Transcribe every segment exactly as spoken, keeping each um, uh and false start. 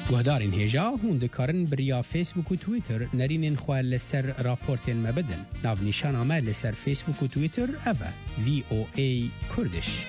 گهدارین هجا هون دکارن بریا فیسبوک و تویتر نرینین خواه لسر راپورتین مبدن. ناو نشان آمد لسر فیسبوک و تویتر اوه وی او ای کردش.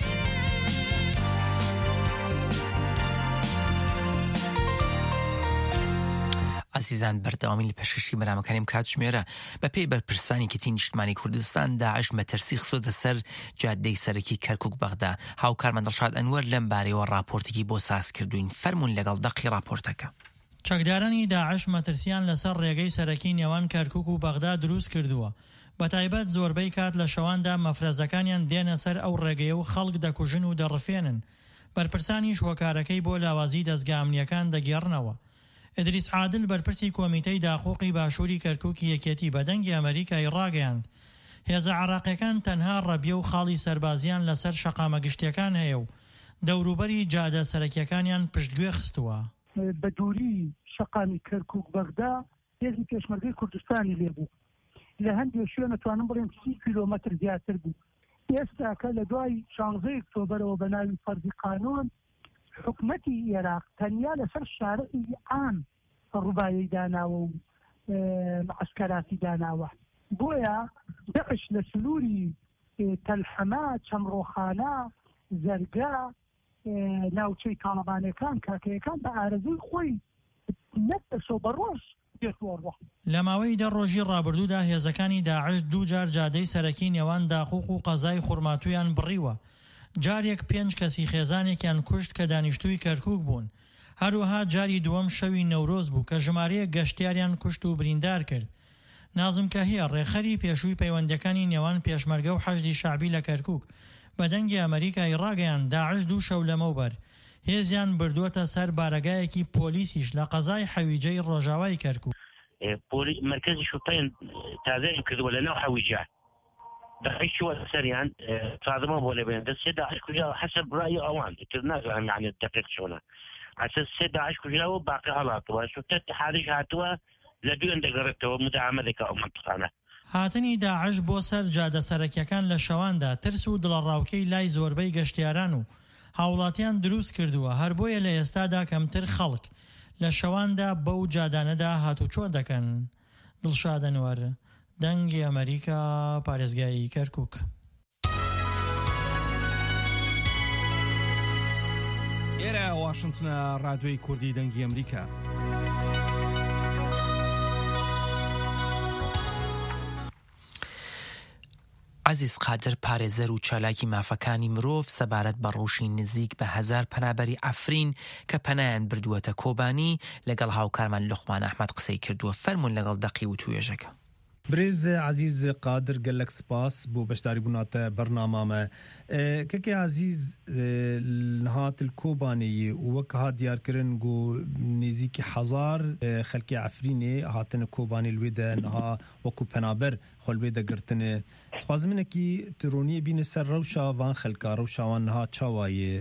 عزیزان بەردەوامی لە پێشکەشی بەرنامەکانیم کاتژمێرە بە پێی بەرپرسانی کەتی نیشتمانی کوردستان داعش مەترسی خستۆتە سەر جادەی سەرەکی کەرکووک بەغدا. هاوکارمان دڵشاد ئەنوەر لەم بارەیەوە راپۆرتێکی بۆ ساز کردوین. فەرموون لەگەڵ دەقی راپۆرتەکە. چەکدارانی داعش مەترسیان لەسەر ڕێگەی سەرەکی نێوان کەرکووک و بەغدا دروست کردووە. بەتایبەت زۆربەی کات لە شەواندا مەفرەزەکانیان دێنە سەر ئەو ڕێگەیە و خەڵک دەکوژن و دەڕفێنن. بەرپرسانیش هۆکارەکەی بۆ لاوازی دەستگا ئەمنیەکان دەگێڕنەوە. ئیدریس عادل بەرپرسی کۆمیتەی داخۆقی باشووری کەرکووکی یەکێتی بەدەنگی ئەمریکای ڕاگەیاند هێزە عراقیەکان تەنها ڕەبیە و خاڵی سەربازیان لەسەر شەقامە گشتیەکان هەیە و دەوروبەری جادە سەرەکیەکانیان پشتگوێ خستووە. بە دووری شەقامی کەرکووک بەغدا هێزی پێشمەرگەی کوردستانی لێبوو لە هەندێک شوێن نەتوانم بڵێم سی کیلۆمەتر زیاتر بوو. ئێستا کە لە دوای شانزەی ئۆکتۆبەرەوە بە ناوی فەرزی قانون حکومەتی عێراق تەنیا لەسەر شارعی عام ڕووبایی داناوە و معسکەراتی داناوە. بۆیە دەعش لە سنووری تەلحەما چەمڕۆخانە زەرگا ناوچەی تاڵەبانەکان کاکەیەکان بە ئارەزوی خۆی نەتەسۆ بە ڕۆژ دێتوەڕوە. لە ماوەی دە ڕۆژی ڕابردوودا هێزەکانی داعش دوو جار جادەی سەرەکی نێوان داخوق و قەزای خوڕماتویان بڕیوە. جارێک پێنج کەسی خێزانێکیان کوشت کە دانیشتووی کەرکووک بوون. هەروەها جاری دووەم شەوی نەورۆز بوو کە ژمارەیە گەشتیاریان کوشت و بریندار کرد. نازم کەهیە ڕێخەری پێشووی پەیوەندەکانی نێوان پێشمەرگە و حەشدی شعبی لە کەرکووک بەدەنگی ئەمریکای ڕاگەیان داعش دوو شەو لەمەوبەر هێزیان بردووەتە سەر بارەگایەکی پۆلیسیش لە قەزای حەویجەی ڕۆژاوای کەرکووک. مرکزی شوطین تازەیان کردووە لەناو حەویجە داعش وسريان صادمه ولا بين السيد داعش كلها حسب راي اوان تنازل يعني الدقيق شونه اساس السيد داعش كلها وباقي غلط وشتت حارج هاتوا لدون دغرته مداعمه ذيك او منطقه هاتنی داعش بۆ سەر جادە سەرەکیەکان لە شەواندا ترس و دڵڕاوکەی لای زۆربەی گەشتیاران و هاوڵاتیان دروست کردووە هەر بۆیە لە ئێستادا کەمتر خەڵک لە شەواندا بەو جادانەدا هاتوچۆ دەکەن. دڵشاد ئەنوەر دەنگی ئەمریکا پارێزگای کەرکووک. ئێرە واشنتنە ڕادیۆی کوردی دەنگی ئەمریکا. عزیز قادر پارێزەر و چالاکی مافەکانی مرۆڤ سەبارەت بە ڕۆژی نزیک بە هەزار پەنابەری ئەفرین کە پەنایان بردووەتە کۆبانی لەگەڵ هاوکارمان لوقمان ئەحمەد قسەی کردووە. فەرموون لەگەڵ دەقی و توێژەکە. برێز عزیز قادر گەلک سپاس بۆ بەشداری بووناتە بەرنامامە. کەکێ عزیز هات کۆبانەیە وەک هات دیارکردن گۆ نێزیکی حەزار خەلکی عەفرینێ هاتنە کۆبانی لێدە نەها وەکو پەنابەر خۆ لێدە گرتنێ. خوازمنێکی ترۆنیە بینە سەر ڕەوشا وان خەلکا ڕەوشاوان نەها چاوایە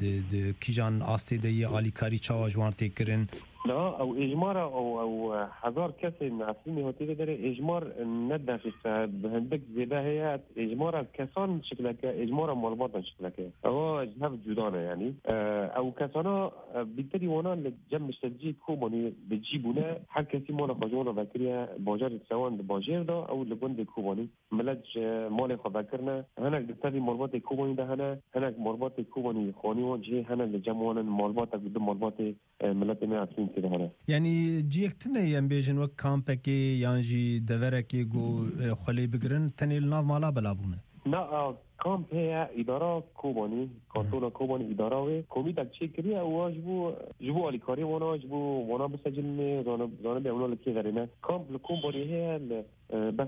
کیژان ئاستێدەیە ئالیکاری چاوا جوان تێکردن. لا او اجمار او او هزار كسر من عفرين هوتيل داره اجمار ندافع بهندك زياده هي اجمار كسان شكلك اجمار مالباطن شكلك هو جهه جدانه يعني او كسانا بالتالي وانا جمع تسجيل كوباني بتجيبونا حق كثير مال خجونا بكريا باجر سوان باجر ده او لبند كوباني ملج مال خبرنا هناك بالتالي مالبات كوباني ده هنا هناك مالبات كوباني خوني وجه هنا لجمعنا مالبات قدام مالبات ملتنا عفرين یعنی جیکتنه یم بیشن و کامپکی یانجی دورکی گو خالی بگرن تنیل ناو مالا بلابونه. نه کامپ هي اداره كوباني كانتون كوباني اداره و كوميتا تشيكري او جبو جبو الكاري وانا جبو وانا بسجل زونه زونه بيعملوا لك كده هنا كامب الكوباني هي بس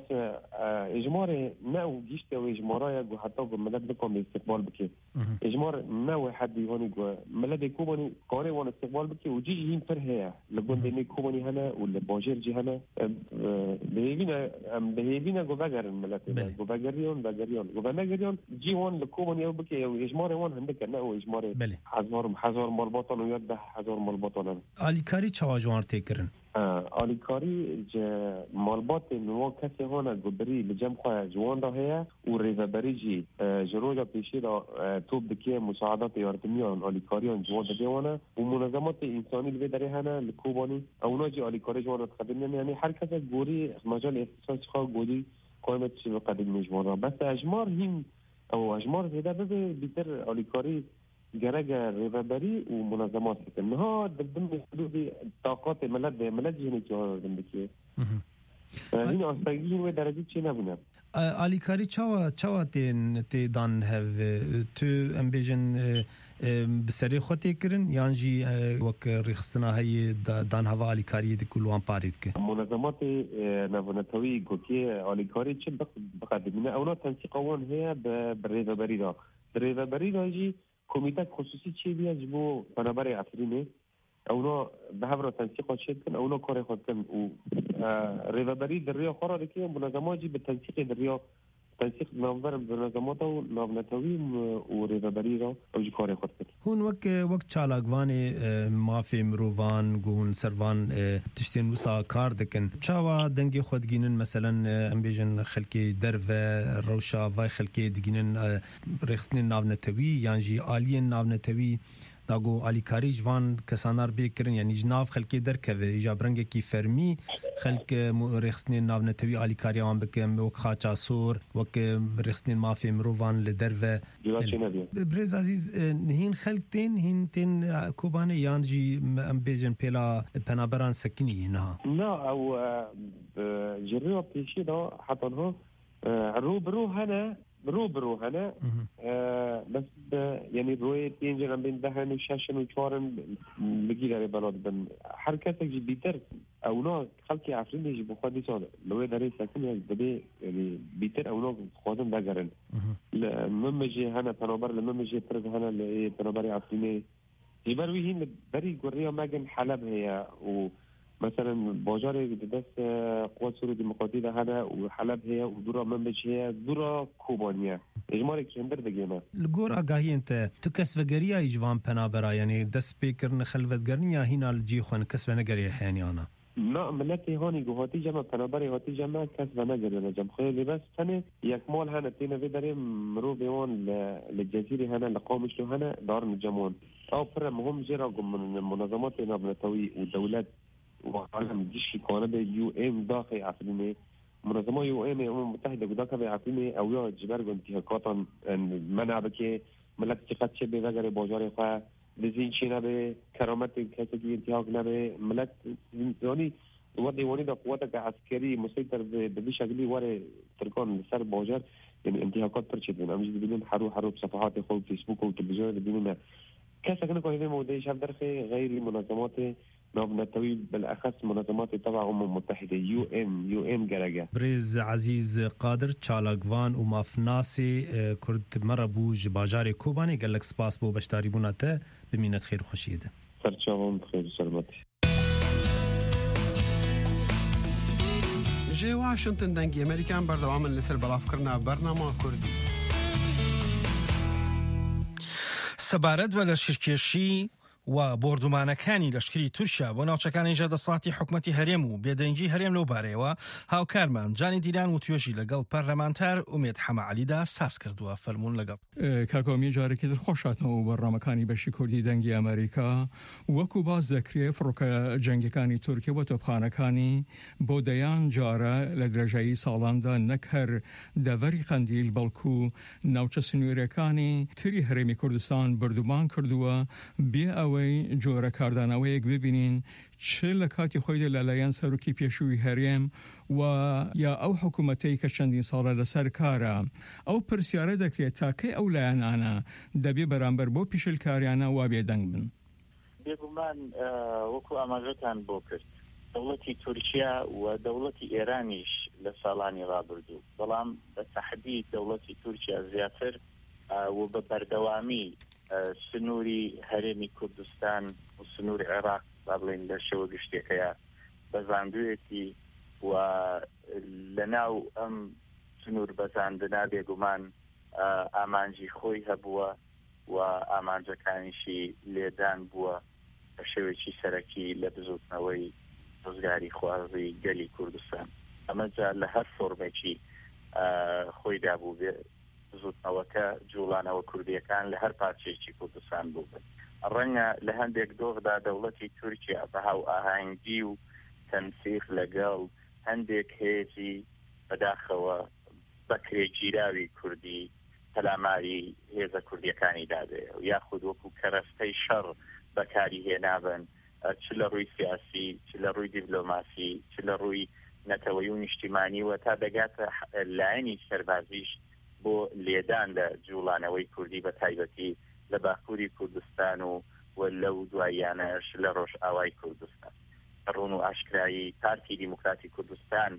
اجمار نو جيشت او اجمارا جو حتى ملد بكم استقبال بك اجمار نو حد يوني جو ملد كوباني قاري وانا استقبال بك وجي يين فر هي لبندني كوباني هنا ولا باجر جي هنا بهيبينا بهيبينا جو باجر ملد جو باجريون باجريون جو باجريون جي وان لكوباني او بك او اجمار وان عندك نو اجمار حزور حزور مال بطن ويده حزور مال بطن الكاري چاوا جوان تكرن آلیکاری مالبات نوا کسی هانا گبری لجم خواه جوان دا هیا و ریوبری جی جروجا پیشی دا توب دکیه مساعدات یاردمی آن آلیکاری آن جوان دا دیوانا و منظمات انسانی لبه داره هنه لکوبانی اونا جی آلیکاری جوان دا تقدم یعنی هر کسی گوری مجال اختصاص خواه گوری قائمت شده قدم جوان بس اجمار هم او اجمار زیده ببه بیتر آلیکاری جرجة ريفابري ومنظمات انها ضمن حدود طاقات ملد ملد جنكي عندك هنا استراتيجي ودرجه چه نبونه آلیکاری چاوا چاوا تن تی دان هف تو امبیژن بسری خودی کرن یانجی وک رخصنا هی دان هوا آلیکاری دی کلوان پارید که منظمات نوونتوی گوکی آلیکاری چه بقدمینه اونا تنسیقوان هي بالريفابري دا بالريفابري دا جی کمیته خصوصی چی بیاد جبو بنابرای افرینه اونا به هفته تنسیق شد کن اونا کار خود کن و ریوبری در ریا خورا که منظماتی به تنسیق در ریا تنسیق نامور منظمات و نامنتوی و ریوبری را اوج کار خود کن هون وقت وقت چالاگوان مافی مروان گون سروان تشتین وسا کار دکن چاوا دنگی خود گینن مثلا امبیجن خلکی در و روشا و خلکی دگینن رخصنی نامنتوی یانجی عالی نامنتوی داگو آلیکاری جوان کسانار بیکرن یعنی جناف خلکی در که جابرنگ کی فرمی خلک رخصنی نامنتوی آلیکاری آن بکم وک خاچا سور وک رخصنی مافی مروان لدر و برز عزیز نهین خلک تین هین تین کوبانه یانجی ام بیجن پیلا پنابران سکنی نه نه او جریو پیشی دا حتی ها رو برو هنه برو برو هنه بس يعني روي تينجن بين دهن وشاشن وشوارن بقي داري بلاد بن حركتك جي بيتر او نوع خلقي عفرين يجي بخوادي صادق لو داري ساكن يعني بدي يعني بيتر او نوع خوادن داقرن لما جي هنا تنابر لما جي فرز هنا اللي تنابري عفريني يبروي هين بري قرية ماجن حلب هي و مثلا باجار دست قوات سوري ديمقراطية هذا وحلب هي ودورة منبج هي دورة كوبانية إجمالي كندر دقيمة الجور أجاهي أنت تكسف جريا يجوان بنابرا يعني دست بيكر نخلفت جرنيا هنا الجي خان كسف نجري حياني أنا لا ملتي هاني جوهاتي جمع بنابري هاتي جمع كسف نجري أنا جم خير بس هنا يكمل هنا تينا في داري مرو بيوان للجزيرة هنا لقامش له هنا دار الجمون أو فرق مهم جرا من المنظمات النبطوية والدولات وعالم جيش كوندا يو ام داخل عفريني منظمه يو ام الامم المتحده قداك عفريني او يا جبر انتهاكات منع بك ملت ثقت شبه وغير باجار خو لزين شينا به كرامت كسبي انتهاك نبه ملت يعني ودي وني ده قوتك عسكري مسيطر بشكل ور تركان سر باجار يعني انتهاكات ترشدين امجد بينهم حرو حرو بصفحات خو فيسبوك وتلفزيون بينهم كذا كانوا كانوا موضوع شاب درخي غير المنظمات نابنتوي بالأخص منظمات تبع الأمم المتحدة يو إم يو إم جرجة بريز عزيز قادر تشالاغوان ومافناسي كرد مربوج باجاري كوباني قال لك سباس بو بشتاري بوناته بمينة خير وخشيدة فرشاون خير سلامتي جي واشنطن دنگي أمريكان بردوام لسر بلاف كرنا برنامه كردي سەبارەت بە لەشکێشی و بۆردومانەکانی لەشکری تورکیا بۆ ناوچەکانی ژەردەسڵاتی حکومەتی هەرێم و بێدەنگی هەرێم لەو بارەیەوە هاوکارمان جانی دیران و توێژی لەگەڵ پەرلەمانتار ئومێد حەمەعەلیدا ساس کردووە فەرموون لەگەڵ کاکۆمی جارێکی تر خۆشاتنەوە بەڕامەکانی بەشی کوردی دەنگی ئەمریکا وەکو باز دەکرێت فڕۆکە جەنگەکانی تورکیا بۆ تۆپخانەکانی بۆ دەیان جارە لە درێژایی ساڵاندا نەک هەر دەڤەری قەندیل بەڵکو ناوچە سنوورەکانی تری هەرێمی کوردستان بردومان کردووە بێ ئەوەی جۆرە کاردانەوەیەک ببینین چ لە کاتی خۆیدا لەلایەن سەرۆکی پێشووی هەرێم و یا ئەو حکوومەتەی کە چەندین ساڵە لەسەر کارە ئەو پرسیارە دەکرێت تاکەی ئەو لایەنانە دەبێ بەرامبەر بۆ پیشلکاریانە وا بێدەنگ بن بێگومان وەکو ئاماژەتان بۆ کرد دەوڵەتی تورکیا و دەوڵەتی ئێرانیش لە ساڵانی ڕابردوو بەڵام بە تەحدید دەوڵەتی تورکیا زیاتر و بە بەردەوامی سنووری هەرێمی کوردستان و سنووری عێراق با بڵێن لە شێوە گشتێکەیە بەزاندوویەتی و لەناو ئەم سنوور بەزاندنا بێگومان ئامانجی خۆی هەبووە و ئامانجەکانیشی لێدان بووە بە شێوێکی سەرەکی لە بزوتنەوەی ڕزگاری خوازی گەلی کوردستان ئەمە جا لە هەر فۆرمێکی خۆیدا بوو بێ زوتنەوەکە جوڵانەوە کوردیەکان لە هەر پارچێکی کوردستان بوو بن ڕەنگە لە هەندێک دۆخدا دەوڵەتی تورکیا بە هاو ئاهەنگی و تەنسیق لەگەڵ هەندێک هێزی بەداخەوە بەکرێگیراوی کوردی پەلاماری هێزە کوردیەکانی دادێ و یاخود وەکو کەرەستەی شەڕ بەکاری هێنابن چ لە ڕووی سیاسی چ لە ڕووی دیپلۆماسی چ لە ڕووی نەتەوەی و نیشتیمانی و تا دەگاتە لایەنی سەربازیش بۆ لێدان لە جوڵانەوەی کوردی بە تایبەتی لە باکووری کوردستان و و لەو دواییانەش لە ڕۆژ ئاوای کوردستان ڕوون و ئاشکرایی پارتی دیموکراتی کوردستان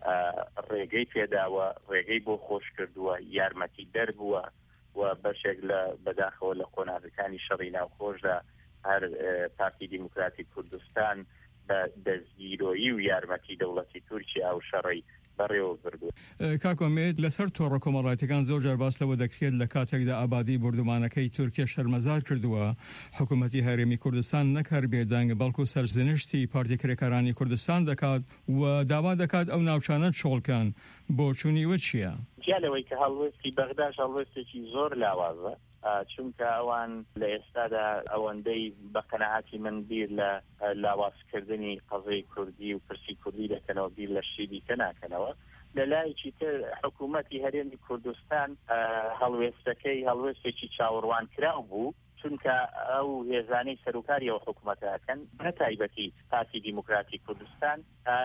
ڕێگەی پێداوە ڕێگەی بۆ خۆش کردووە یارمەتی دەربووە و بەشێک لە بەداخەوە لە قۆناغەکانی شەڕی ناوخۆشدا هەر پارتی دیموکراتی کوردستان بە دەستگیرۆیی و یارمەتی دەوڵەتی تورکیا و شەڕی بەڕێوە بردووە. کاکۆمێت لەسەر تۆڕە کۆمەڵایەتەکان زۆر جار باس لەوە دەکرێت لە کاتێکدا ئابادی بردومانەکەی تورکیا شەرمەزار کردووە حکوومەتی هەرێمی کوردستان نەکار بێدەنگ بەڵکو سەرزنشتی پارتی کرێکارانی کوردستان دەکات و داوا دەکات ئەو ناوچانە چۆڵکەن بۆ چوونیوە چییە؟ جیالەوەی کە هەڵوێستی بەغداش هەڵوێستێکی زۆر لاوازە چونکە ئەوان لە ئێستادا ئەوەندەی بە قەنەعاتی من بیر لە لاوازکردنی قەزەی کوردی و پرسی کوردی دەکەنەوە بیر لە شتی کە ناکەنەوە لە لایەکی تر حکوومەتی هەرێمی کوردستان هەڵوێستەکەی هەڵوێستێکی چاوەڕوان کراو بوو چونکە ئەو هێزانەی سەرۆکاری ئەو حکوومەتەکەن بە تایبەتی پارتی دیموکراتی کوردستان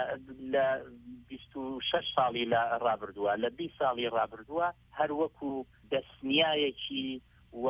لە بیست و شەش ساڵی لە ڕابردووە لە بیست ساڵی ڕابردووە هەر وەکو دەستنیایەکی و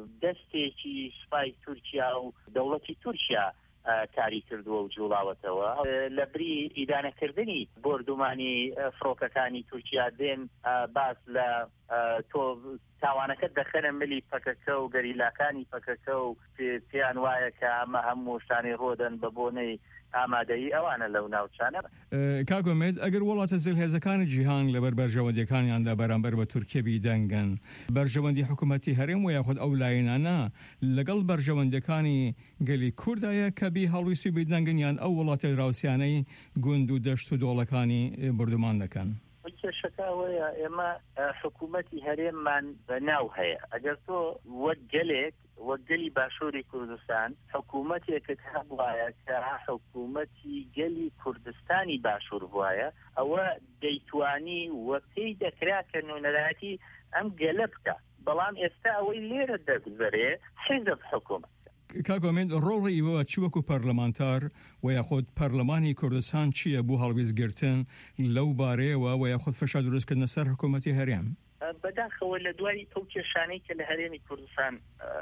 دەستێکی سوپای تورکیا و دەوڵەتی تورکیا کاری کردووە و جوڵاوەتەوە لە بری ئیدانەکردنی بردومانی فڕۆکەکانی تورکیا دێن باس لە تۆ تاوانەکە دەخەنە ملی پەکەکە و گەریلاکانی پەکەکە و پێیان وایە کە ئەمە هەموو شتانی ڕۆدەن بە بۆنەی ئامادەیی ئەوانە لەو ناوچانە. کاکۆمێت ئەگەر وڵاتە زلهێزەکانی جیهان لەبەر بەرژەوەندەکانیاندا بەرامبەر بە تورکیا بیدەنگن بەرژەوەندی حکوومەتی هەرێم و یاخود ئەو لایەنانە لەگەڵ بەرژەوەندەکانی گەلی کوردایە کە بی هەڵویستی بیدەنگن یان ئەو وڵاتە دراوسیانەی گوند و دەشت و دۆڵەکانی بردومان دەکەن. کێشەکەوەیە ئێمە حکوومەتی هەرێممان بەناو هەیە ئەگەر تۆ وەک گەلێک وەک گەلی باشووری کوردستان حکوومەتێکت هەبوایە کە حکوومەتی گەلی کوردستانی باشوور بوایە ئەوە دەیتوانی وەکەی دەکرا کە نوێنەرایەتی ئەم گەلە بکە بەڵام ئێستا ئەوەی لێرە دەگوزەرێ حیزب حکوومەت. کاکۆمێت ڕۆڵی ئیوە چی وەکو پەرلەمانتار و یاخود پەرلەمانی کوردستان چییە بۆ هەڵویستگرتن لەو بارەیەوە و یاخود فشار دروستکردنە سەر حکوومەتی هەرێم؟ بەداخەوە لە دوای ئەو کێشانەی کە لە هەرێمی کوردستان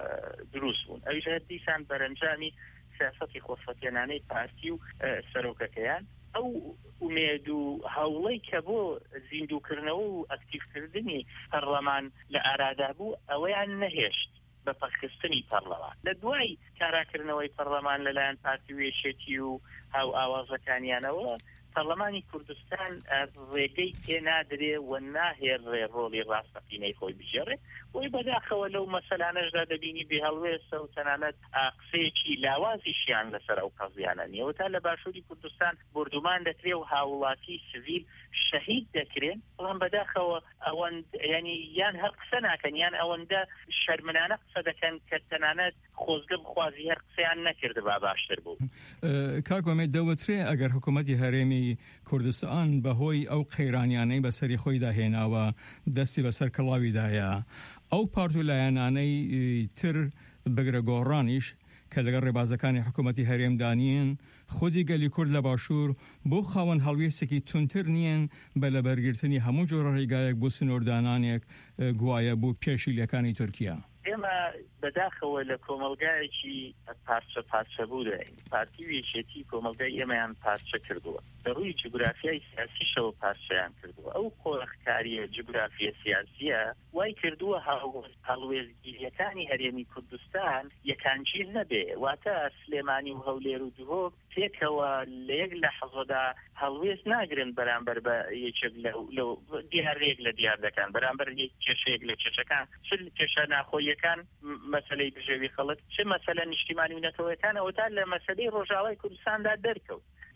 دروست بوون ئەویش دیسان بەرەنجامی سیاسەتی خۆشەویستانەی پارتی و سەرۆکەکەیان ئەو ئومێد و هەوڵەی کە بۆ زیندووکردنەوە و ئەکتیڤکردنی پەرلەمان لە ئارادا بوو ئەوەیان نەهێشت بە پەرخستنی پەرلەمان لە دوای کاراکردنەوەی پەرلەمان لەلایەن پارتی وێشێتی و هاو ئاوازەکانیانەوە پەرلەمانی کوردستان ڕێگەی پێنادرێ و ناهێڕێ ڕۆڵی ڕاستەقینەی خۆی بژێڕێ بۆی بەداخەوە لەو مەسەلانەشدا دەبینی بێهەڵوێستە و تەنانەت قسەیەکی لاوازیشیان لەسەر ئەو قەزیانە نیەوە تا لە باشووری کوردستان بردومان دەکرێ و هاوڵاتی سڤیل شەهید دەکرێن بەڵام بەداخەوە ئەوەند ینی یان هەر قسە ناکەن یان ئەوەندە شەرمنانە قسە دەکەن کە تەنانەت خۆزگە بخوازی هەر قسەیان نەکرد با باشتر بوو. کاکۆمێت دەوترێ ئەگەر حکوومەتی هەرێمی کوردستان بەهۆی ئەو قەیرانیانەی بەسەری خۆیدا هێناوە دەستی بەسەر کڵاویدایە ئەو پارت و لایەنانەی تر بگرە گۆڕانیش کە لەگەڵ ڕێبازەکانی حکوومەتی هەرێمدانیین خودی گەلی کورد لە باشوور بۆ خاوەن هەڵوێستێکی تونتر نییەن بە لەبەرگرتنی هەموو جۆرە ڕێگایەک بۆ سنووردانانێک گوایە بوو پێشیلەکانی تورکیا. ئێمە بەداخەوە لە کۆمەلگایەکی پارچە پارچە بوو دەین پارتی وێشێتی کۆمەلگای ئێمەیان پارچە کردووە لە ڕووی جوگرافیای سیاسیشەوە پارچەیان کردووە ئەو کۆڕەخکاریە جوگرافیە سیاسیە وای کردووە هەڵوێستگیریەکانی هەرێمی کوردستان یەکانگیر نەبێ واتە سلێمانی و هەولێر و دوهۆک تێکەوە لە یەک لە حەزۆدا هەڵوێست ناگرن بەرامبەر بە یەکێک لە دیارێک لە دیار دەکەن بەرامبەر کێشەیەک لە کێشەکان چ کێشە ناخۆیەکان مەسەلەی بژێوی خەڵک چه مەسەلە نیشتیمانی و نەتەوەیەکان ئەوە تا لە مەسەلەی ڕۆژاوای کوردستاندا دەرکەوت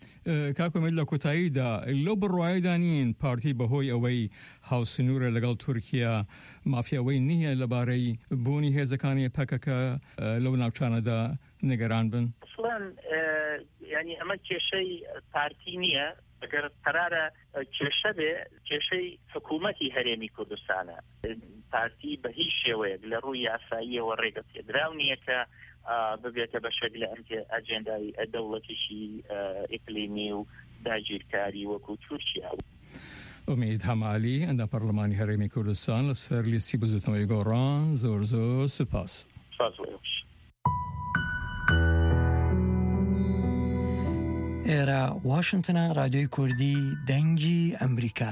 کاکۆمێت لە کۆتاییدا لەو بڕواایدانین پارتی بەهۆی ئەوەی هاوسنوورە لەگەڵ تورکیا مافیاوەی نییە لەبارەی بوونی هێزەکانی پەکەکە لەو ناوچانەدا نیگەران بن؟ اصلا ینی ئەمە کێشەی پارتی نییە، ئەگەر قرارە کێشە بێ کێشەی حکوومەتی هەرێمی کوردستانە. پارتی بە هیچ شێوەیەک لە ڕووی یاساییەوە ڕێگە پێدراو نییە کە ببێتە بەشێک لە ئەجێندای دەوڵەتیشی ئیقلیمی و داگیرکاری وەکو تورکیا. ئومید هەمالی ئەندە پەرلەمانی هەرێمی کوردستان لەسەر لیستی بزوتنەوەی گۆڕان زۆر زۆر سپاس. ئێرە واشنگتنە، رادیۆی کوردی دەنگی ئەمریکا.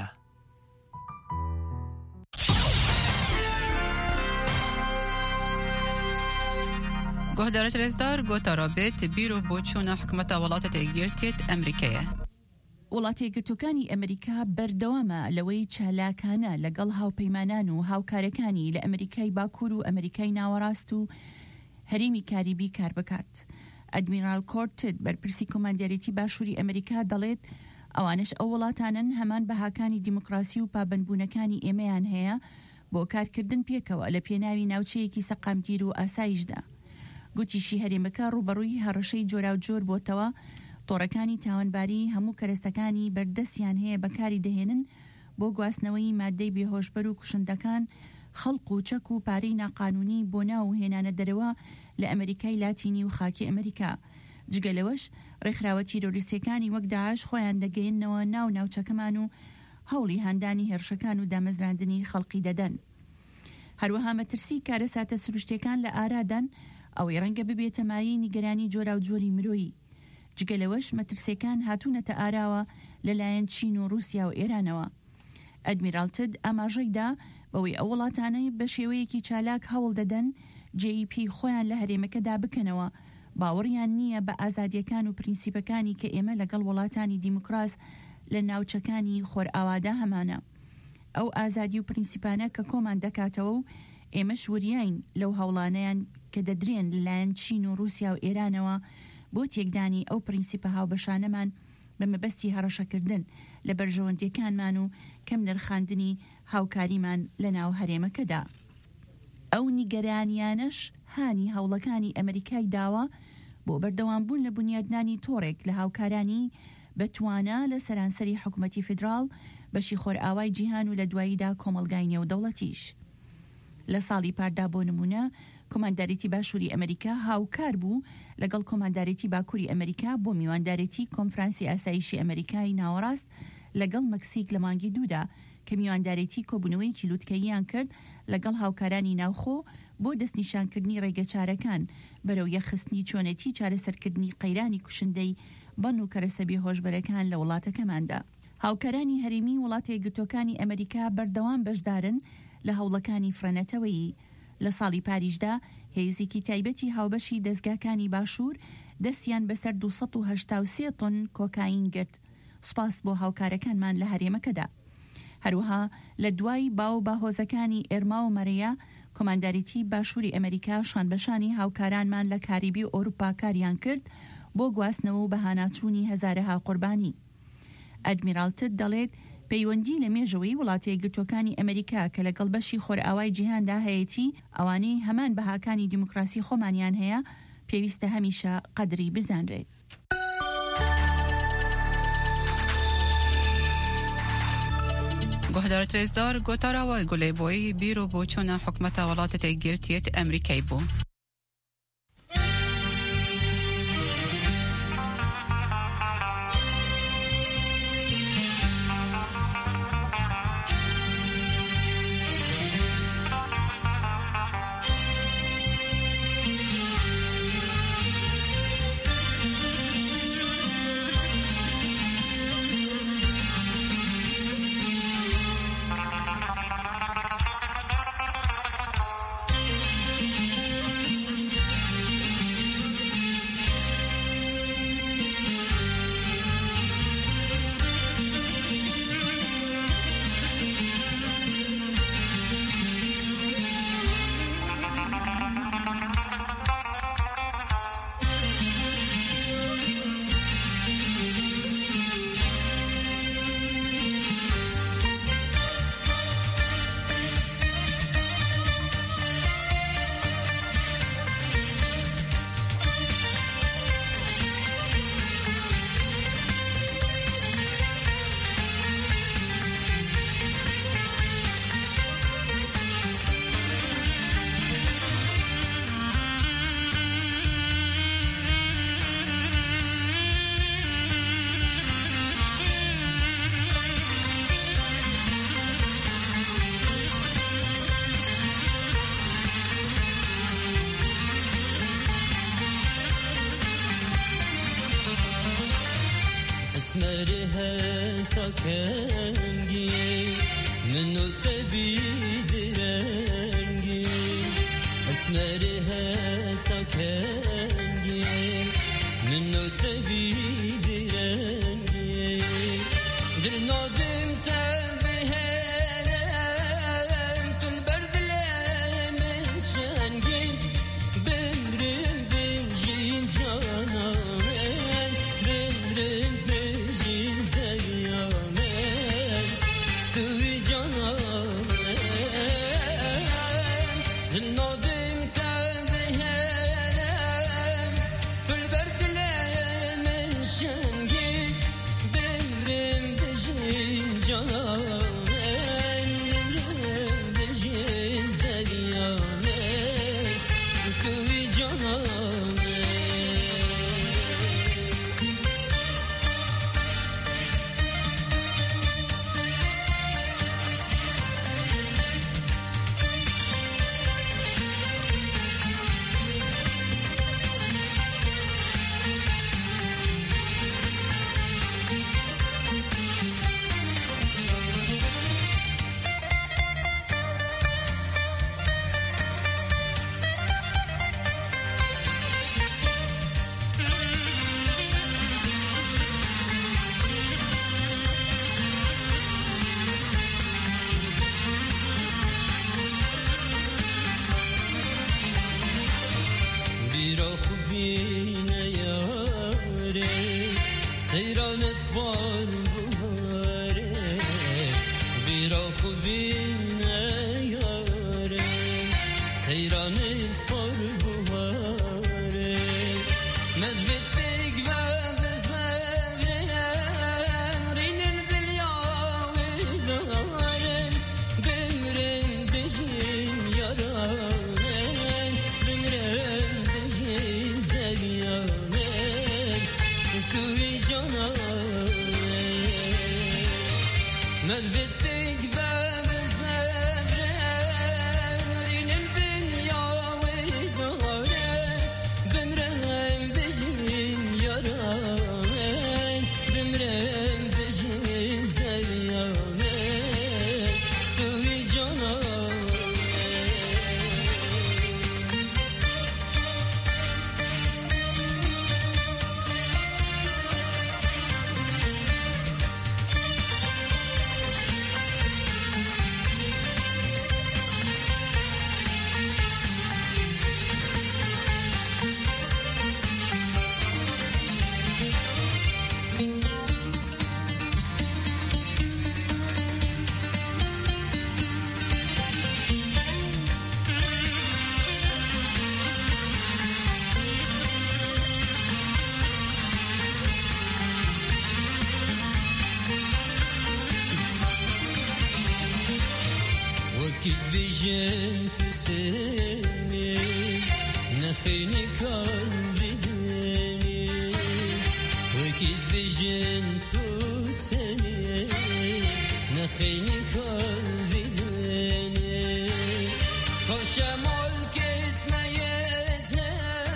گۆهدارە رێزدار گۆتا رابێت بیرۆ بۆ چوونە حکومەتە وڵاتە تێگیرتێت ئەمریکایە. وڵاتە یەکگرتووەکانی ئەمریکا بەردەوامە لەوەی چالاکانە لەگەڵ هاوپەیمانان و هاوکارەکانی لە ئەمریکای باکوور و ئەمریکای ناوەڕاست و هەرێمی کاریبی کار بکات. ئەدمیرال کۆرتت بەرپرسی کۆماندێرێتی باشووری ئەمریکا دەڵێت ئەوانش ئەو وڵاتانن هەمان بەهاکانی دیموکراسی و پابەندبوونەکانی ئێمەیان هەیە بۆ کارکردن پێکەوە لە پێناوی ناوچەیەکی سەقامگیر و ئاسایشدا. گوتیشی هەرێمەکە ڕوبەڕووی هەڕەشەی جۆرا و جۆر بۆتەوە، تۆڕەکانی تاوانباری هەموو کەرەستەکانی بەردەستیان هەیە بەکاری دەهێنن بۆ گواستنەوەی مادەی بێهۆشبەر و کوشندەکان، خەڵق و چەک و پارەی ناقانونی بۆ ناو هێنانە دەرەوە لە ئەمریکای لاتینی و خاکی ئەمریکا. جگەلەوەش ڕێکخراوە تیرۆریستیەکانی وەک داعش خۆیان دەگەیەنەوە ناو ناوچەکەمان و هەوڵی هاندانی هێرشەکان و دامەزراندنی خەڵقی دەدەن. هەروەها مەترسی کارە ساتە سروشتەکان لە ئارادان ئەوەی ڕەنگە ببێتە مایەی نیگەرانی جۆرا و جۆری مرۆیی. جگەلەوەش مەترسیەکان هاتوونەتە ئاراوە لەلایەن چین و رووسیا و ئێرانەوە. ئەدمیرالتد ئاماژەیدا بەوەی ئەو وڵاتانەی بە شێوەیەکی چالاک هەوڵ دەدەن جێ ئی پی خۆیان لە هەرێمەکەدا بکەنەوە، باوەڕیان نییە بە ئازادیەکان و پرینسیپەکانی کە ئێمە لەگەڵ وڵاتانی دیموکراس لە ناوچەکانی خۆرئاوادا هەمانە. ئەو ئازادی و پرینسیپانە کە کۆمان دەکاتەوە و ئێمە شوریاین لەو هەوڵانەیان کە دەدرێن لەلایەن چین و رووسیا و ئێرانەوە بۆ تێکدانی ئەو پرینسیپە هاوبەشانەمان بە مەبەستی هەڕەشەکردن لە بەرژەوەندیەکانمان و کەم نرخاندنی هاوکاریمان لە ناو هەرێمەکەدا. ئەو نیگەرانیانش هانی هەوڵەکانی ئەمریکای داوە بۆ بەردەوامبوون لە بنیادنانی تۆڕێک لە هاوکارانی بەتوانە لە سەرانسەری حکوومەتی فیدراڵ بەشی خۆرئاوای جیهان و لە دواییدا کۆمەڵگای نێودەوڵەتیش. لە ساڵی پاردا بۆ نمونە کۆماندارێتی باشووری ئەمریکا هاوکار بوو لەگەڵ کۆماندارێتی باکووری ئەمریکا بۆ میواندارێتی کۆنفرانسی ئاسایشی ئەمریکای ناوەڕاست لەگەڵ مەکسیک لە مانگی دوودا کە میواندارێتی کۆبوونەوەی کیلووتکەییان کرد لەگەڵ هاوکارانی ناوخۆ بۆ دەستنیشانکردنی ڕێگەچارەکان بەرەو یەخستنی چۆنەتی چارەسەرکردنی قەیرانی کوشندەی بەن و کەرەسە بێهۆشبەرەکان لە وڵاتەکەماندا. هاوکارانی هەرێمی وڵاتە یەکگرتووەکانی ئەمریکا بەردەوام بەشدارن لە هەوڵەکانی فرەنەتەوەیی. لە ساڵی پاریژدا هێزێکی تایبەتی هاوبەشی دەستگاکانی باشوور دەستیان بەسەر دووسەد و هەشتا و سێ تۆن کۆکاین گرت، سوپاس بۆ هاوکارەکانمان لە هەرێمەکەدا. هەروەها لە دوای باو باهۆزەکانی ئێرما و مەرەیە کۆمانداریتی باشووری ئەمریکا شانبەشانی هاوکارانمان لە کاریبی و ئۆروپا کاریان کرد بۆ گواستنەوە و بەهاناچوونی هەزارەها قوربانی. ئەدمیرالتت دەڵێت پەیوەندی لە مێژەوەی وڵاتە یەکگرتووەکانی ئەمریکا کە لەگەڵ بەشی خۆرئاوای جیهاندا هەیەتی ئەوانەی هەمان بەهاکانی دیموکراسی خۆمانیان هەیە پێویستە هەمیشە قەدری بزانرێت. گۆهدارە رێزدار گۆتاراوە گولەی بۆی بیرۆ بۆ چوونە حکومەتە وڵاتە تێگیرتێت ئەمریکای بوو. اسمرها تاكنجي منو تبي درنجي اسمرها تاكنجي منو تبي درنجي دل نادم تبهلم تل برد من شنجي بمرم بنجين جانا بجنت سني نخيني كان بدني وكيد بجنت سني نخيني كان بدني كشمال كت ميتها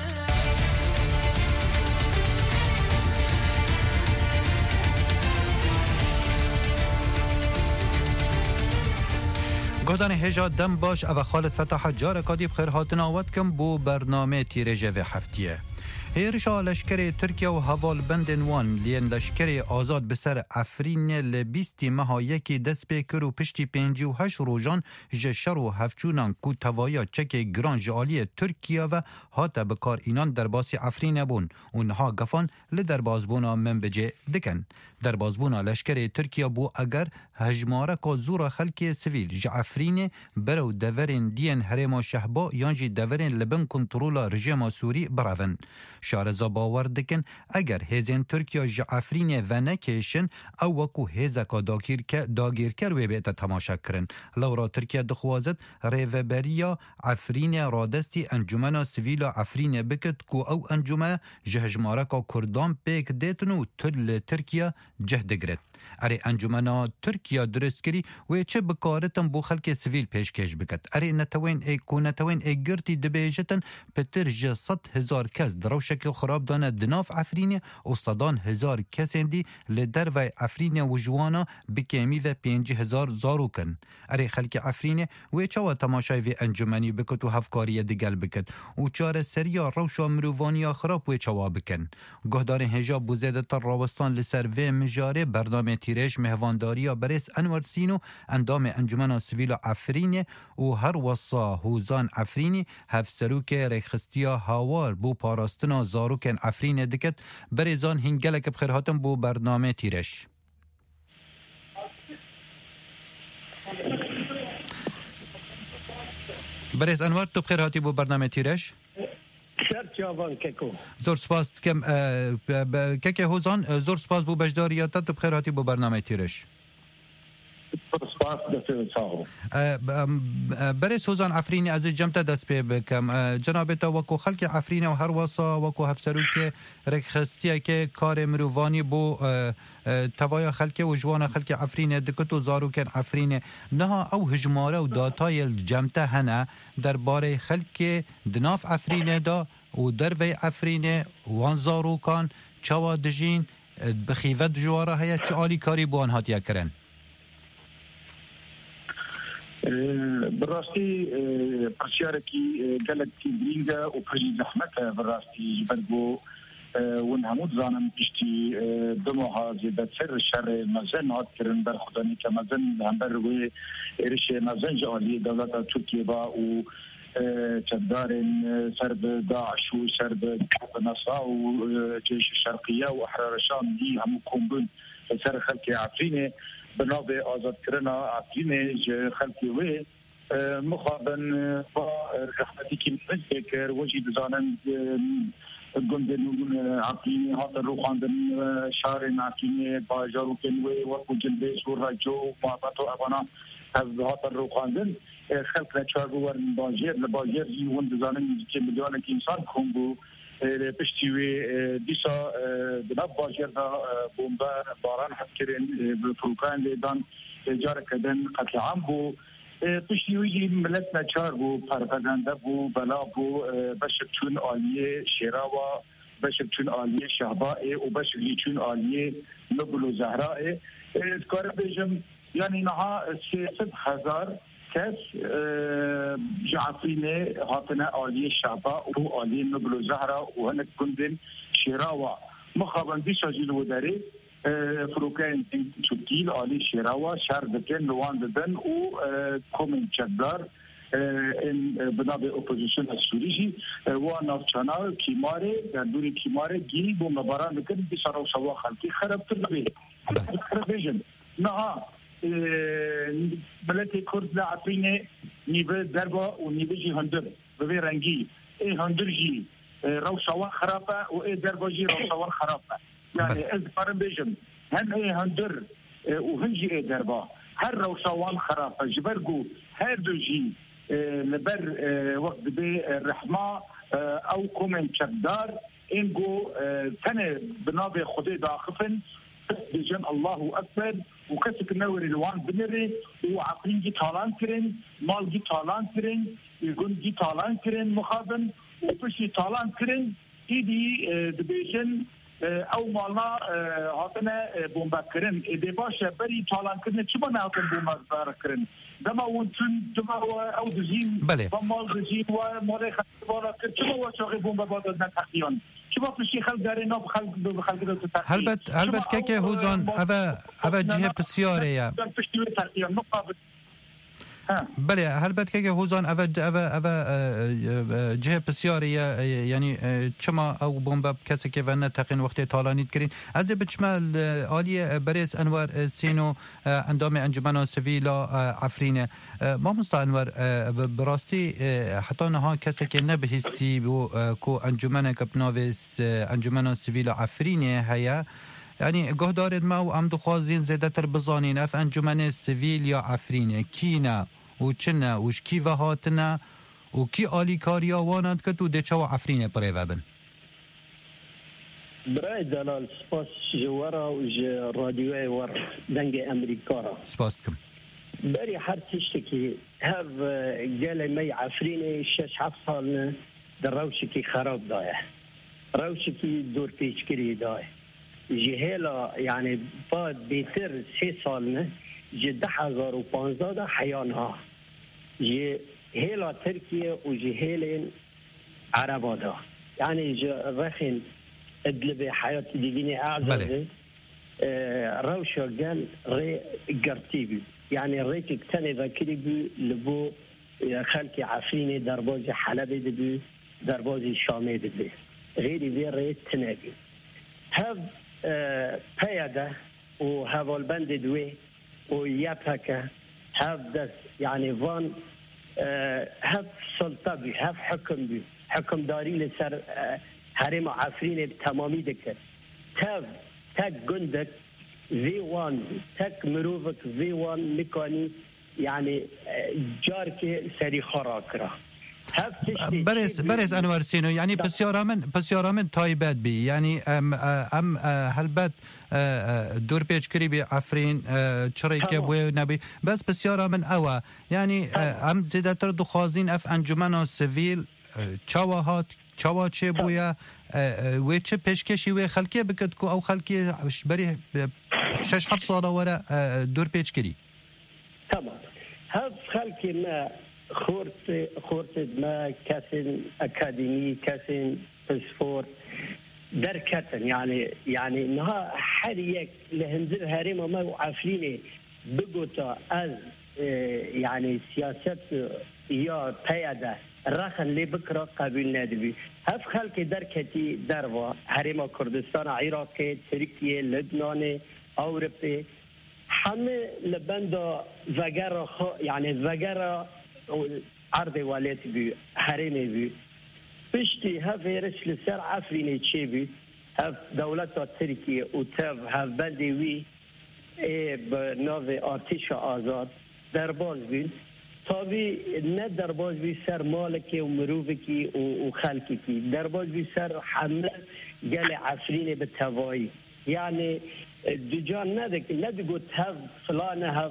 گودان هجا دم باش او خالد فتح جار کادی بخیر هاتن آوت کم بو برنامه تیرجه و هفتیه هیرشا لشکر ترکیه و حوال بندن وان لین لشکر آزاد بسر افرین لبیستی مها یکی دست بکر و پشتی پنجی و هشت روژان جشر و هفچونان کو توایا چک گران جالی ترکیه و هاتا بکار اینان در باسی افرین بون اونها گفان لدربازبونا من بجه دکن دربازبونا لشکر ترکیه بو اگر هجماره که زور خلک سویل جعفرین برو دورین دین هرما شهبا یانجی دورین لبن کنترولا رژیم سوری براون شارزا باور دکن اگر هزین ترکیه جعفرین و نکیشن او وکو هزکا داگیر کر و بیت تماشا کرن لورا ترکیه دخوازد ریوبریا عفرین رادستی انجمنا سویلا عفرین بکت کو او انجمه جهجماره که کردان پیک دیتنو تل ترکیه جهد گرد اره انجمنا ترکیه ترکیه درست کری و چه بکارتن بو خلک سیویل پیشکش بکد اری نتوین ای کو نتوین ای گرتی دبیجتن پتر جه صد هزار کس دروشک خراب دانه دناف عفرینه و صدان هزار کس دی لدر و عفرینه و جوانا بکیمی و پینج هزار زارو کن اری خلک عفرینه و چوا تماشای و انجمنی بکد و هفکاری دیگل بکد و چار سریا روش و مروانی خراب و چوا بکن گهدار هجاب بوزیده تر راوستان لسر و مجاره برنامه تیرش مهوانداری برس انور سینو اندام انجمن سیویل عفرینه و هر وصا هوزان عفرینی هفسروک ریخستیا هاوار بو پاراستنا زاروکن عفرینه دکت برزان هنگلک بخیرهاتم بو برنامه تیرش برز انور تو بخیرهاتی بو برنامه تیرش زور سپاس کم که هوزان زور سپاس بو بجداریات تو بخیرهاتی بو برنامه تیرش برای سوزان عفرینی از جمعه دست پی بکم جناب تا وکو خلق عفرینی و هر واسا وکو هفسرو که رکخستیه که کار مروانی بو توای خلق و جوان خلق عفرینی دکتو زارو کن عفرینی نه او هجماره و داتای جمعه هنه در باره خلق دناف عفرینی دا و در وی عفرینی وان زارو کان چوا دجین بخیوت جواره هیا چه آلی کاری بوان هاتیا کرن براستی پرسیارکی گلکی برینگا و پرژی زحمت براستی برگو ون همود زانم پشتی دو ماه زیده سر شر مزن هات کرن بر خدانی که مزن هم برگوی ایرش مزن جالی دولت ترکیه با و چدارن سرب داعش و سرب نصا و جيش الشرقية وأحرار الشام دي هم كومبون سر خلق عفرينه بنابه آزاد کرنا عفرينه خلقي وي مخابن با رحمتي كي مذكر وجد زانن گندن عقلی هات روخاندن شهر عقلی با جاروکن و وقت جلبه و راجو محبت و ابانا از هات روخاندن خلق نچار بو ورن باجر لباجر یون دزانن که میلیون که انسان کنگو پشتی و دیسا دناب باجر دا بومبا باران حد کرن بفروکان لیدان جار کدن قتل عام بو پشتی ویجی ملت نچار بو پرپگنده بو بلا بو بشک چون آلیه شیراوا بشک چون آلیه شهبائه و بشک چون آلیه نبل و زهرائه اذکار بیجم یعنی نها سیصد هزار کس جعفرینه هاتنا آلیه شهبا و آلیه نبل و زهرا و هنک کندن شیراوا مخابندی شاجیل و داره فروکان ترکیل آلی شیراوا شهر دکن نوان ددن و کومن چدار این بنا به اپوزیسیون سوریجی و نافچانا کیماره در دوری کیماره گیری بو مباران دکن بیسارا و سوا خلقی خراب تربی خراب بیجن نه ملت کرد لعفرین نیبه دربا و نیبه جی هندر به رنگی ای هندر جی روشوان خرابه و ای دربا جی روشوان خرابه يعني اذكر بيجم هم ايه هندر وهنجي ايه دربا هر روشوان خرافه جبرقو هر دوجي لبر وقت بي الرحمه او كومن شدار انجو تنه بنابي خدي داخفن بيجن الله اكبر وكسك نور الوان بنري وعقلين جي طالان كرين مال جي طالان كرين يقول جي طالان كرين مخابن وبشي طالان كرين ايدي دبيجن او مالا هاتنا بومبا کرن ایده باشه بری طالان کرن چما نه هاتن بومبا کرن دما ونتون دما او دزین و مال دزین و مال خطبارا کرن چما و چاقی بومبا بادد نتخیان چما پشی خلق داره ناب خلق خلق داره تخیان هلبت هلبت که که هوزان اوه جهه بسیاره یا پشتی تخیان مقابل بله هلبت که هوزان اوه اوه جهه بسیاری یعنی چما او بومبا کسی که ونه تقین وقتی طالانیت کرین از بچمال آلی بریز انوار سینو اندام انجمن سویلا عفرینه ما مستا انوار براستی حتی نها کسی که نبهستی بو کو انجمن کپناویس انجمن سویلا عفرینه هیا یعنی گه دارد ما و ام دخوازین زیده تر بزانین اف انجمن سویل یا عفرینه کینا و چنه وش کی و هاتنه و کی آلی کاری آواند که تو ده چه و عفرینه پره وبن برای دلال سپاس جوارا و رادیوی ور دنگ امریکا را سپاس کم بری هر تشتی که هف گل می عفرین شش هفت سال در روشی که خراب دایه روشی که دور پیچگیری دایه جهیلا یعنی بعد بیتر سه سال نه جده هزار و پانزده ده حیان ها جهیلا ترکیه و جهیل عربا دا یعنی رخین ادلب حیات دیگینی اعزازه روشا گل ری گرتی بی یعنی ری که کتنی ذکری بی لبو خلق عفرین درباز حلب بی درباز شامه بی غیری بی ری تنه بی هف پیاده و هوالبند دوی و یپکه هف دست یعنی وان هف سلطه بی هف حکم بی حکم داری لسر حرم عفرین تمامی دکر تف تک گندک وی وان تک مروفک وی وان مکانی یعنی جار که سری خورا کرا برس برس انور سینو یعنی بسیار من بسیار من تایبت بی یعنی ام ام هلبت دور پیچ کری بی عفرین چرای که بوی نبی بس بسیار من اوا یعنی ام زیادتر دخوازین اف انجمن سیویل چاوهات چاوا چه بویا و چه پیشکشی و خلکی بکد کو او خلکی بری شش هفت ساله ورا دور پیچ کری تمام هف خلکی ما خورت خورت ما كاسن اكاديمي كاسن سبورت دركتن يعني يعني انها حريك لهنزل هريمه ما عفريني بقوتا از يعني سياسات يا قياده رخن اللي بكره قبول ندبي هف خلق دركتي دروا هريمه كردستان عراق تركيا لبنان اوروبا همه لبندا وغيره يعني وغيره عرض والات بي حريمي بي بشتي هف يرش لسر عفريني تشي بي هف دولتا تركيا وتاف هف بلدي وي اي بنوفي ارتيش آزاد درباز بي طابي نه درباز بي سر مالكي ومروفكي وخلقكي درباز بي سر حمل قال عفريني بالتوائي يعني دجان ندك ندقوا تهف فلان هف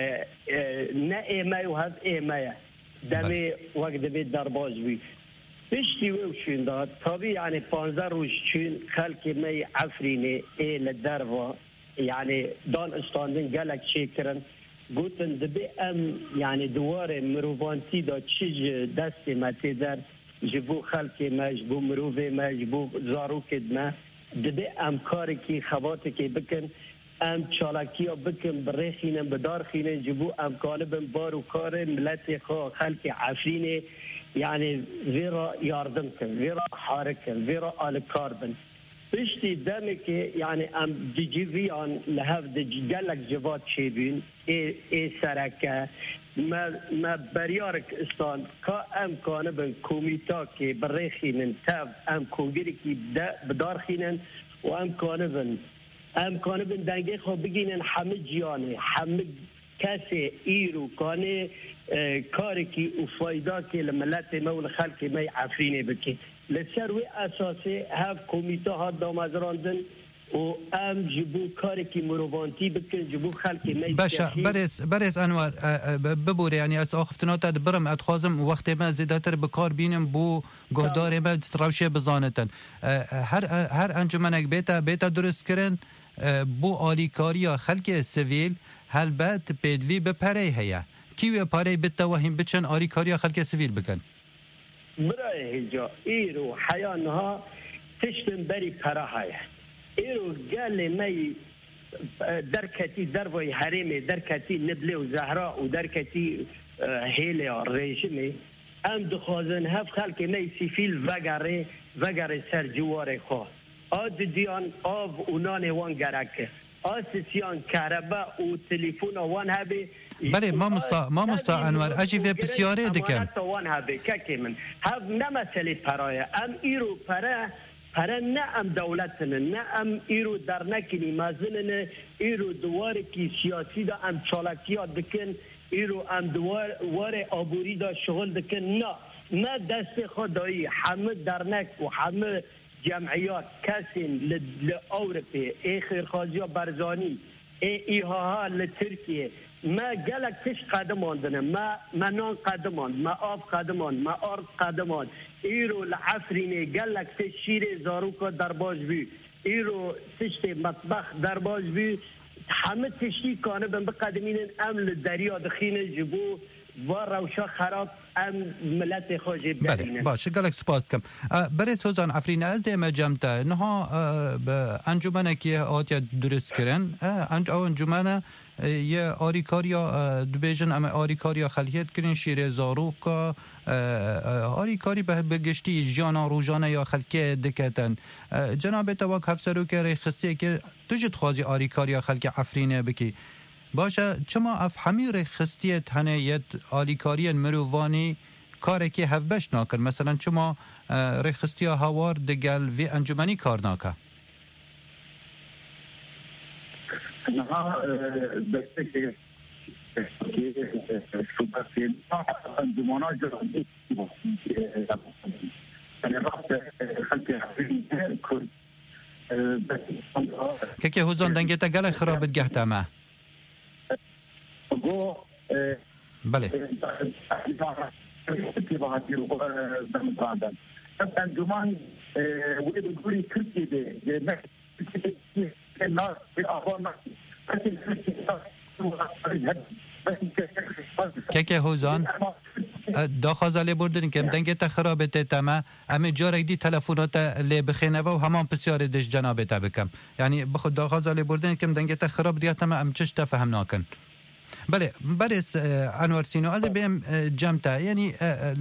نا ايماي وهف ايماي دمي وقت بيت درباز بي بشتي وشين داد طبيعي يعني بانزار وشين خلق مي عفريني ايه للدربا يعني دان استاندين قالك شكرا قلتن دبي ام يعني دوار مروفانتي دا تشج دستي ما تدر جبو خلقي ما جبو مروفي ما جبو زاروكد ما دبی ام کاری که خواهد که بکن ام چالاکی ها بکن برخینن بدار خینن جبو ام کالبن بارو کار ملت خواه خلق عفرین یعنی ویرا یاردم کن ویرا حارک کن ویرا آل کار بن بشتی دمی که یعنی ام دی جی وی آن لحف دی گلک جواد چی بین ای, ای سرکه ما ما بریارک استان کا ام کانه بن کومیتا که برای خینن تاب ام کوگیری که بدار خینن و ام کانه بن ام کانه بن دنگه خو بگینن همه جیانه همه کسی ایرو کانه کاری که و فایده که لملت ما و خلق ما عفرینه بکی لسر و اساسی هف کومیتا ها دامزراندن و ام جبو کاری که مروانتی بکن جبو خلقی می باشا برس برس انوار ببور یعنی از آخفتنات برم اتخوازم وقتی ما زیادتر بکار بینم بو گهدار ما روشه بزانتن هر هر انجمنک بیتا بیتا درست کرن بو آلیکاری خلق سویل هلبت بدوی به پره هیا کیوی پره بتوهم بچن آلیکاری خلق سویل بکن برای هجا ایرو حیانها تشتن بری پره هیا ایرو گل می درکتی دروی حریم درکتی نبله و زهرا و درکتی هیله رژیمی ام دخوازن هف خلق می سیفیل وگره وگره سر جوار خواه آد دیان آب و نان وان گرکه آسیسیان کربا و تلیفون وان هبه بله ما مستا ما مستا انور اجی و بسیاره دکن وان هبه که من هف نمسلی پرای ام ایرو پره پره نه ام دولتنه نه ام ایرو در نکنی مازنه ایرو دواره کی سیاسی دا ام چالاکیات دکن ایرو ام دوار واره آبوری دا شغل دکن نه نه دست خدایی همه درنک و همه جمعیات کسی لأوروپی ای خیرخوازی برزانی ای ایها لترکیه ما گلک تش قدمان دنه ما منان قدمان ما آب قدمان ما آرد قدمان ایرو لعفرینه گلک تش شیر زاروکا در باش بی ایرو تشت مطبخ در باش بی همه تشتی کانه بن بقدمین امل دریا دخینه جبو و روشا خراب ام ملت خوشی بدینه. بله باشه گلک سپاس کم. برای سوزان افرین از دیمه جمتا نها انجمنه که آتیا درست کرن او انجمنه یه آریکاریا دبیجن اما آریکاریا خلیت کرن شیر زاروکا آریکاری به بگشتی جانا روزانه یا خلکه دکتن جناب تواک هفسرو که ریخستی که تجد خوازی آریکاریا خلک افرینه بکی باشه چما اف همی ریخستیت هنه ید آلیکاری مروانی کاری که هفبش ناکن مثلا چما ریخستی هوار دگل وی انجمنی کار ناکه نها دسته که سوپرسیل انجمانا جرمی یعنی رفت خلق افرین کرد که که حوزان دنگه تا گل خرابت گهت ما بله انجمان وی بگوری ترکیه ده که که حوزان دا خوازاله بردن که دنگه تا خرابت تما امی جارک دی تلفونات لی بخینه و همان پسیار دش جنابه تا بکم یعنی بخود دا خوازاله بردن که دنگه تا خراب دیگه تما ام چش تا فهم ناکن بله برس انوار سینو از بیم جمتا یعنی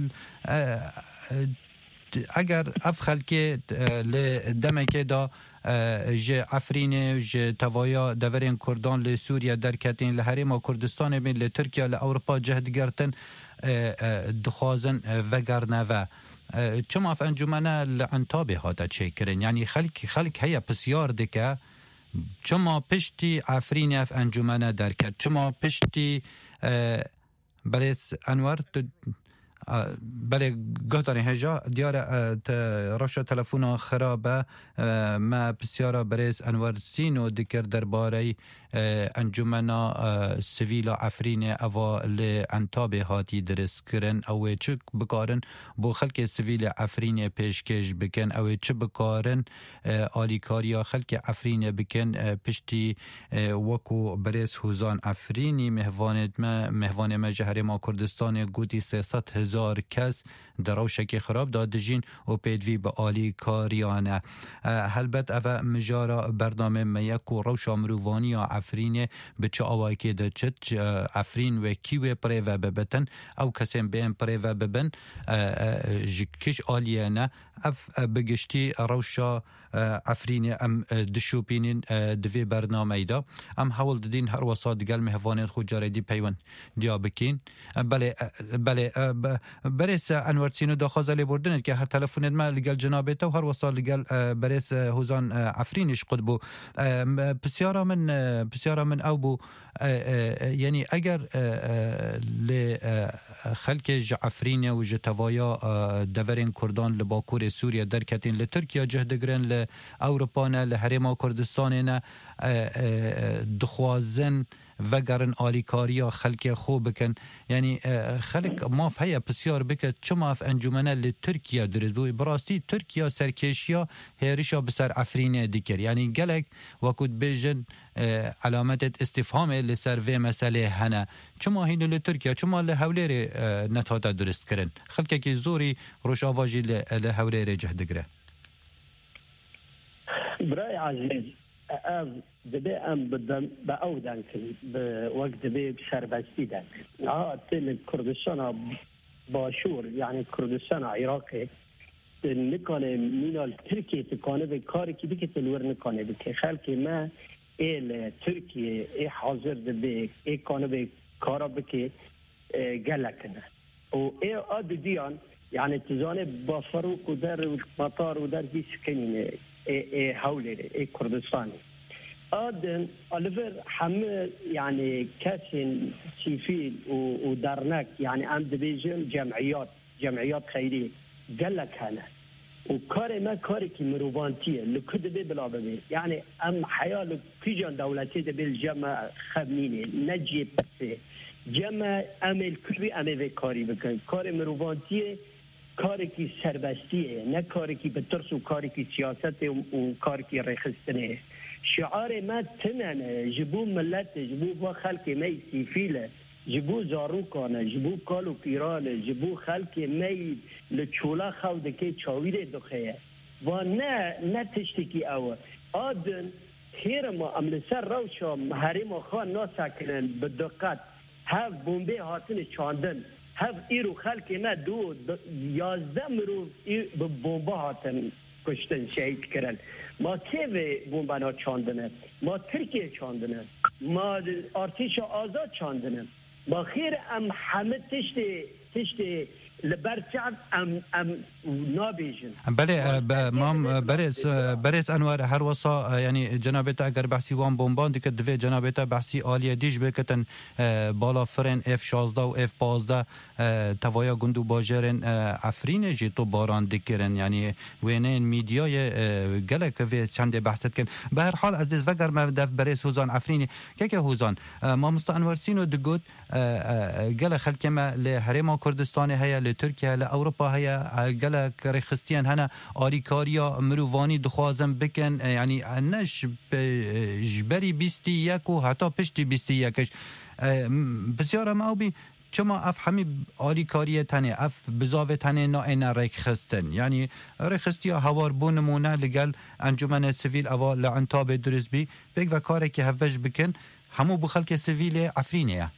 اگر افخل که لدمه که دا جه افرین جه توایا دورین کردان لسوریا درکتین لحریم کردستان بین لترکیه لأوروپا جهد گرتن دخوازن وگرنه و چما اف انجمنه لعنتابه هاتا چه کرن یعنی خلق خلق هیا پسیار دکه چما پشتی افرین اف انجمنه درکت چما پشتی برس انوار بله گهتانی هجا دیار روش تلفون خرابه ما بسیارا برس انوار سینو دکر درباره انجمنا سویل افرین اوا لانتابه هاتی درست کرن او چه بکارن بو خلق سویل افرین پیشکش بکن او چه بکارن آلیکاریا خلق افرین بکن پشتی وکو برس حوزان افرینی مهوانت ما مهوان ما جهر ما کردستان گوتی سیصد هزار کس دروشکی خراب داد جین و پیدوی به آلی کاریانه هلبت اوه مجارا برنامه میک و روش امروانی افرینه به چه آوائی که ده چت افرین و کیوه پره و ببتن او کسیم بین پره و ببن کش آلیه نه اف بگشتی روشا افرین ام دشوپینین دوی برنامه دا ام حول ددین هر وسط گل مهوانیت خود جاریدی پیون دیا بکین بله بله برس انوار سینو دا خوازالی بردن که هر تلفونت ما لگل جنابتا و هر وسط لگل برس حوزان افرینش قد بو بسیارا من بسیارا من او بو یعنی اگر لخلق جعفرین و جتوایا دورین کردان لباکور سوریا درکتین لترکیا جهدگرن لأوروپانا لحرما کردستانینا دخوازن وگرن آلیکاریا خلق خوب بکن یعنی خلق ماف هیا بسیار بکن چما اف انجمنه لترکیا درست بو براستی ترکیا سرکشیا هیرشا بسر افرینه دیگر یعنی گلک وکود بیجن علامت استفهام لسر و مسئله هنه چما هینو لترکیا چما لحولیر نتاتا درست کرن خلق که زوری روش آواجی لحولیر جهدگره برای عزیز از دبی ام بدم با او دانکن به وقت دبی سربستی دانکن آه تل کردستان باشور یعنی کردستان عراقی نکنه مینال ترکیه تکانه به کاری که بکه تلور نکنه بکه خلقی ما ایل ترکیه ای حاضر دبی ای کانه به کارا بکه گلکنه و ای آد دیان يعني تزاني بفروق ودار مطار ودار دي سكنين اي هولي اي كردستان آدم ألفر حمل يعني كاسين سيفيل ودارناك يعني عند بيجن جمعيات جمعيات خيرية قال لك هنا و کار ما کاری که مروانتیه لکد به بلا ببی یعنی ام حیال کجان دولتی ده بیل جمع خبنینه نجی پسه جمع امل کلوی امل کاری بکن کار مروانتیه کاری که سربستیه نه کاری که به ترس و کاری که سیاست و کاری که رخصتنه شعار ما تنانه جبو ملت جبو با خلق می سیفیله جبو زاروکانه جبو کالو پیرانه جبو خلق می لچولا خود که چاویره دخیه و نه نه تشتکی اوه آدن خیر ما عمل سر روشا محرم خان ناسا کنن بدقت هف بومبه هاتن چاندن هف ایرو خلق ما دو یازده مرو به بومبه هاتن کشتن شهید کرن ما که بومبانا چاندنه ما ترکیه چاندنه ما ارتش آزاد چاندنه با خیر ام همه تشت تشت لبرچعب ام ام نابیجن بله مام برس برس انوار هر وصا يعني جنابته اگر بحثی وان بمبان دیگه دوی جنابته بحثی عالیه دیش بکتن بالا فرن اف شازده و اف پانزده توایا گندو باجرن عفرین جی تو باران دکرن یعنی وینین میدیای گلک و چند بحثت کن به هر حال از دست وگر ما دف برس هوزان عفرینی که که هوزان ما مستانور سینو دگود گل خلک ما لحرم کردستان هيا لتركيا لأوروبا هيا جل كريخستيان هنا آريكاريا مروفاني دخوازم بكن يعني نش جبري بيستي يكو حتى بشتي بيستي يكش بسيارة ما أوبي چما اف همی آریکاریه تنه اف بزاوه تنه نا اینا ریخستن یعنی ریخستیا هوار بونمونه لگل انجمن سویل اوا لعنتاب درست بی بگ و کاره که هفش بکن همو بخلک سویل عفرینه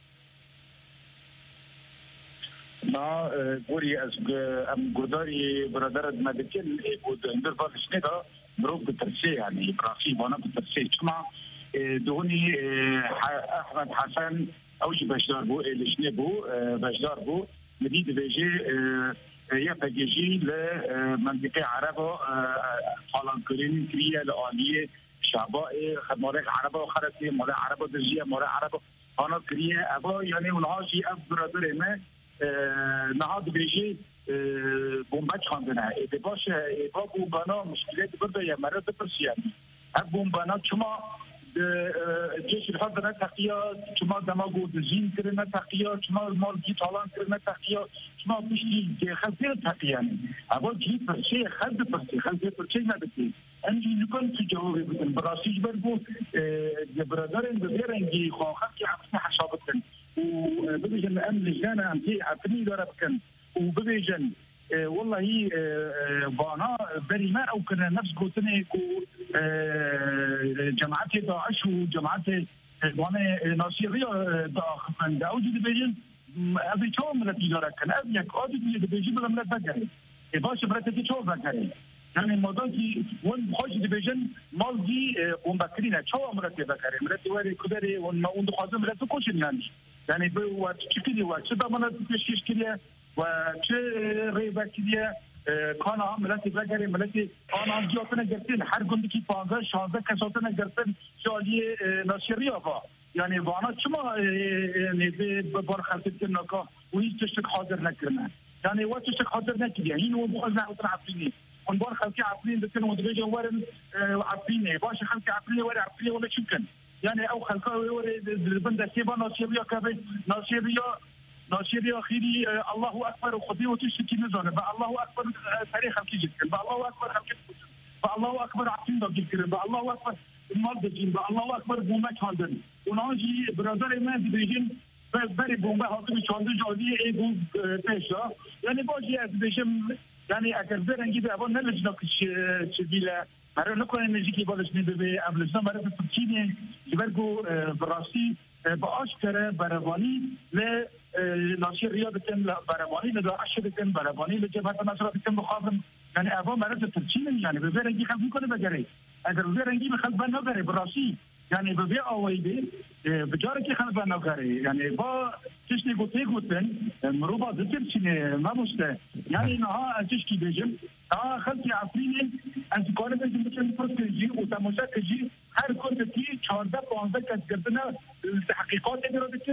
ما گوری از ام گوداری برادرت مدکل بود اندر بالش ندا مروب بترسي يعني براسي وانا بترسي چما دوني احمد حسن اوجي بشدار بو لشني بو بشدار بو مديد بيجي يا بيجي لمنطقه عربه فالان كرين كريه الاليه شعباء خدمات عربه وخرتي مال عربه درجيه مال عربه انا كريه ابا يعني اونها شي اف برادر ما نهاد بيجي بومبات خاندنه ای باشه با بومبانا مشکلات برده یا مرد پرسیان اب بومبانا چما جيش الحرب تقيا چما دماغو دزين كرنا تقيا چما مال جي طالان كرنا تقيا چما بيشتي خلفيه تقيا ابو جي برشي خد برشي خلفيه برشي ما بتي انجي نكون في جواب براسيج برضو برادرين بغيرنجي خو خكي عفنا حسابتن وبدجن امن لجنه امتي عفني دربكن وبدجن والله بانا بري ما او كنا نفس قوتني كو جماعات داعش وجماعات وانا ناصريه داخل داودي دبيجن ابي تو من التجاره كان ابي يك اودي دبيجن بلا من بقري باش برتي تو بقري يعني الموضوعي وين خوش دبيجن مال دي ومبكرينا تو مرتي بقري مرتي وري كدري وما وند خازم مرتي كوشن يعني يعني بو تشكيلي وشدا من تشكيل كده وچه ریبکیه کانا هم ملتی بگری ملتی کانا هم جاتن گرتین هر گندی که پانزده شانزده کساتن گرتن جالی ناشری آقا یعنی وانا چما نیزه بار خلطت کرنا که و هیچ تشتک حاضر نکرنه یعنی و تشتک حاضر نکرنه این و بخوز نحوتن عفرینی اون بار خلقی عفرین دکن و دبیجه ورن عفرینه باش خلقی عفرینه ور عفرینه ولا چمکن یعنی او خلقا ور بنده سیبا ناشری که ناشری ناشری آخری الله اکبر و خودی و تشکی نزانه با الله اکبر تاریخ هم کیجید کن با الله اکبر هم کیجید با الله اکبر عطین دا گیر کرن با الله اکبر مال دجین با الله اکبر بومه چاندن اونا جی برادر من دیجین بری بومه حاضر چانده جادی ای بوم پیشا یعنی باجی از دیجیم یعنی اگر برنگی به اول نلجنا کش چدیله برای نکنه نزیکی بالش نیده به ابلجنا برای ترکینه جبرگو براسی با آشکره بروانی ل ناشريه بتم برباني لداعش بتم برباني لجبهه النصره بتم مخاضم يعني ابو مرض التركين يعني بغيرنجي خلف يكون بجري اگر بغيرنجي بخلف بنا بجري براسي يعني ببيع اويدي بجارك خلف بنا بجري يعني با تشتي قوتي قوتن مروبا ذكرشني ما مست يعني نها تشكي بيجم اه خلتي عفرين انت كون بيجم بتم بروتيجي وتمسكجي هر كنت تي چهارده پانزده کس گردنا تحقیقات اداره بتم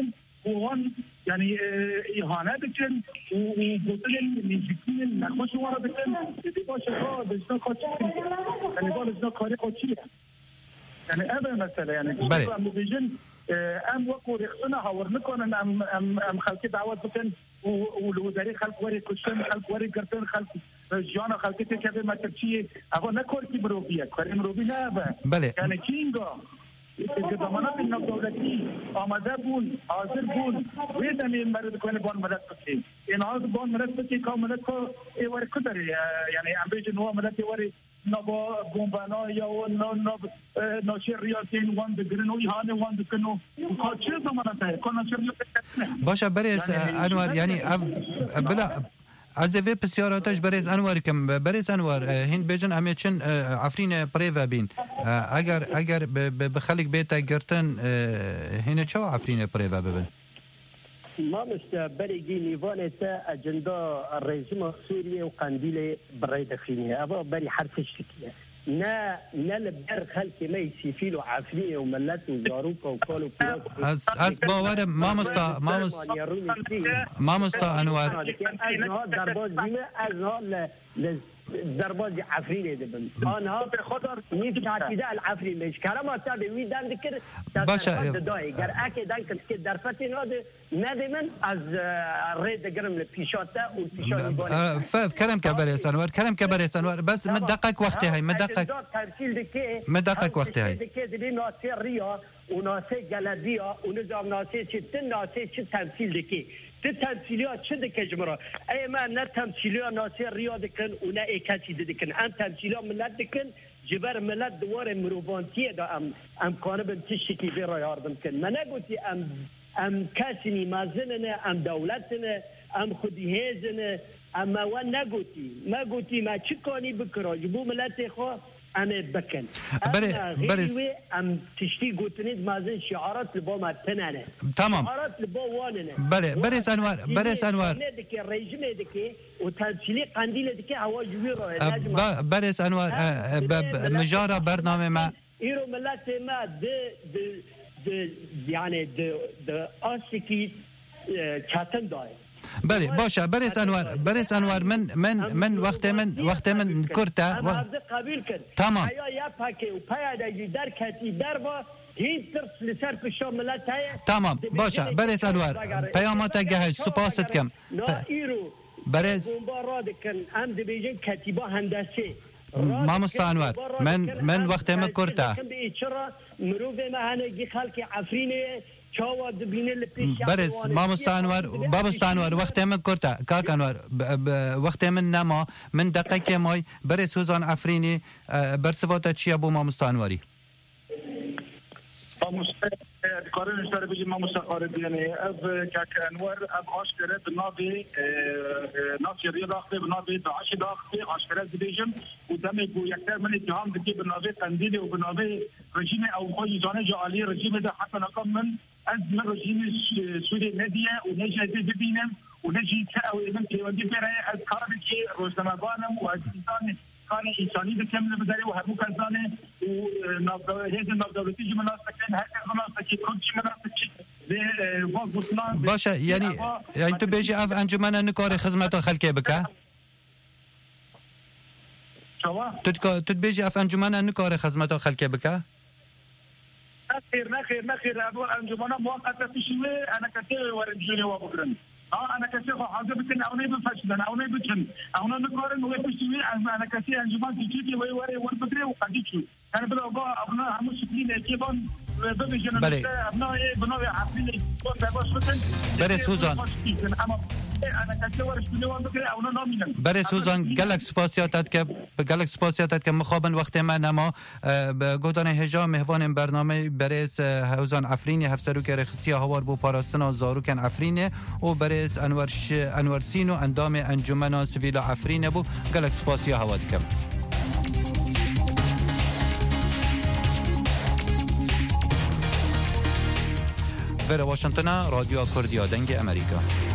وان يعني اهانه بكن وبطل نزكين نخش ورا بكن دي باشه ها بزنا خاطر يعني قال بزنا خاري قوتيه يعني هذا مثلا يعني ام فيجن ام وقو رخصنا هاور نكون ام ام ام خلقي دعوات بكن والوزاري خلق وري كشن خلق وري قرطن خلق جانا خلقي كذا ما تبشي ابو نكور كي بروبيه كريم روبينا بله يعني كينغا الضمانات الدولتي آماده بون حاضر بون ویدانی مرد کنه بان مدد بکی این آز بان مدد بکی که مدد که ایواری کداری یعنی امریج نوا مدد ایواری نبا بومبانا یا نب ناشر ریاضین وان دگرن و ایهانه وان دکنو چه ضمانت هست که ناشر ریاضین باشه بریز انوار یعنی بلا از وی پسیاراتش بریز انوار کم بریز انوار هند بیجن امیچن عفرین پریو بین اگر اگر بخلق بیتا گرتن هنه چه عفرین پریو ببین ما مستبرقي نيفانتا أجندا الرئيسمة سوريا وقنديل بريد خينية أبا بري حرف الشكية نا نلبر خلق ما يسيفيلو عفرية وملات وزاروكا وكالو از از باور ما مستا ما مستا ما مستا انوار أزنها درباز ديما أزنها درباز عفرينه دبن آنها به خاطر نیست عقیده العفرین میش کلام تابع ویدن دکر باشه دای گر اگه دنکت که در فتی ناد ندیمن از رید گرم لپیشاته و پیشانی بانه فاف كلام كبر يا سنوار كلام كبر يا سنوار بس مدقق وقتي هاي مدقق مدقق وقتي هاي دكي ناسي ريا وناسي جلديا ونظام ناسي چتن ناسي چ تمثيل دكي تمثيليات چه دكي جمرا اي ما نه تمثيليات ناسي ريا دكن ونا اي كاتي دكن ام تمثيليات ملت دكن جبر ملت دوار مروبانتيه دا ام ام قانبن تشكي بيرا ياردم كن ما نقولتي ام ام كاسني مازننا ام دولتنا ام خديهزنا اما و نقولتي ما قلتي ما تشكوني بكره جبو ملت خو انا بكن بري بري ام تشتي قلتني مازن شعارات لبو ما تنانه تمام شعارات لبو واننا بري بري انوار بري انوار دك الرجيم دك وتمثيلي قنديل دك هوا جويرو بري انوار مجاره برنامه ما ايرو ملت ما د د يعني د د اسكي چاتن دای بله باشه برس انوار برس انوار من من من وقت من وقت من كرتا و... قبول کرد تمام یا یا پاکی و پیاده در کتی در با هیچ ترس لسر پشت ملت های تمام باشه برس انوار پیامات گهش سپاست کم نا ایرو برس بمبا را دکن هم دبیجن کتیبا هندسه ما مستانور من من وقت من كرتا چرا مروه ما هنگی خلق عفرینه برس ما مستانور با مستانور وقت من کرتا کاک انور وقت من نما من دقیقه مای برس حوزان عفرینی برسواتا چی ابو ما مستانوری ما مستقارن اشتر بيجي ما مستقارن يعني اب كاك انور اب عشرة بالنابي ناصر رياض اخذ بالنابي داعش اخذ عشرة ديفيجن ودمج ويكثر من اتهام بكي بالنابي قنديلي وبالنابي رجيم او خوي جاني جالي رجيم ده حتى نقم من از من رجيم سوري ناديه ونجي هذه بينهم ونجي او من كيوندي بره از كاربكي روزنامه بانم وازستان كان انساني بكمل بداري وهرمو كانزانه وهذا النبضوتي جمناس كان هكذا جمناس كي كل جمناس كي باشه يعني يعني تو بيجي اف انجمن نكار خدمات خلقي بك شوا تو تو بيجي اف انجمن نكار خدمات خلقي بك خير ما خير ما خير ابو انجمن مؤقته في شيء انا كثير ورجوني وبكرن اه انا كثير حاجه بكن او ني بفشل او ني بكن او انا نقارن وي بشوي انا كثير انجمن تجيبي وي وري وربدري وقديشو انا بلا ابنا هم شكلين كيفون ببيجن ابنا ايه بنا عارفين بري سوزان انا كثير ورجوني وبكري او انا نامين بري سوزان گلک سپاسیاتت که گلک سپاسیاتت که مخابن وقت ما نما گودان هجا مهوان برنامه برس حوزان عفرینی هفسرو که رخصتی هوار بو پاراستنا زاروکن عفرینه و برس انور ش... انور سینو اندام انجمن سویل عفرینه بو گلک سپاسیا هواد کم بر واشنطن رادیو کردیا دنگ امریکا